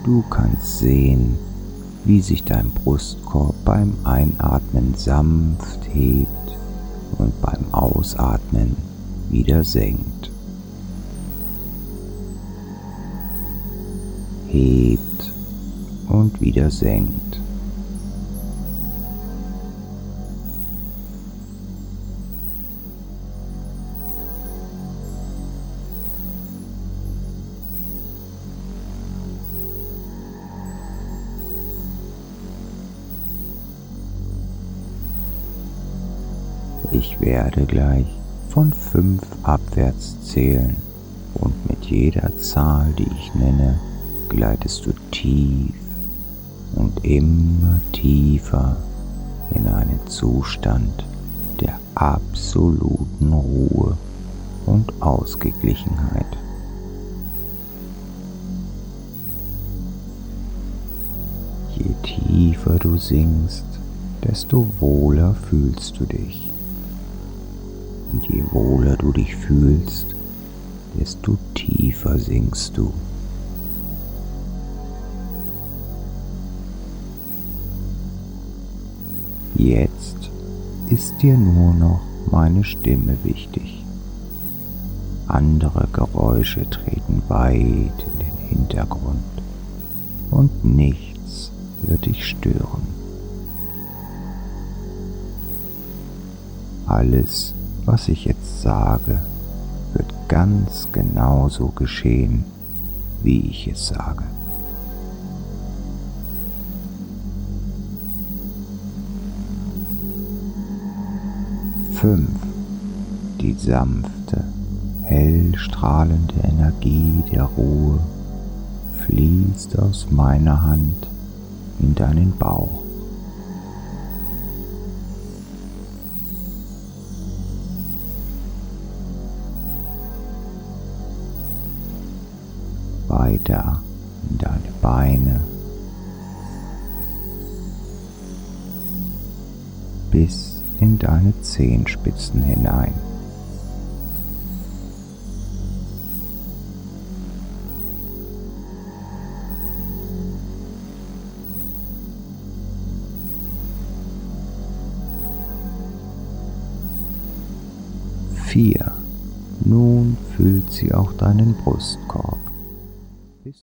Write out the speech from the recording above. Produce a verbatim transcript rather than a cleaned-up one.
Du kannst sehen, wie sich dein Brustkorb beim Einatmen sanft hebt und beim Ausatmen wieder senkt. Hebt und wieder senkt. Ich werde gleich von fünf abwärts zählen und mit jeder Zahl, die ich nenne, gleitest du tief und immer tiefer in einen Zustand der absoluten Ruhe und Ausgeglichenheit. Je tiefer du sinkst, desto wohler fühlst du dich. Und je wohler du dich fühlst, desto tiefer sinkst du. Jetzt ist dir nur noch meine Stimme wichtig. Andere Geräusche treten weit in den Hintergrund und nichts wird dich stören. Alles, was ich jetzt sage, wird ganz genauso geschehen, wie ich es sage. Fünf. Die sanfte, hell strahlende Energie der Ruhe fließt aus meiner Hand in deinen Bauch. Weiter in deine Beine bis in deine Zehenspitzen hinein. Vier. Nun füllt sie auch deinen Brustkorb.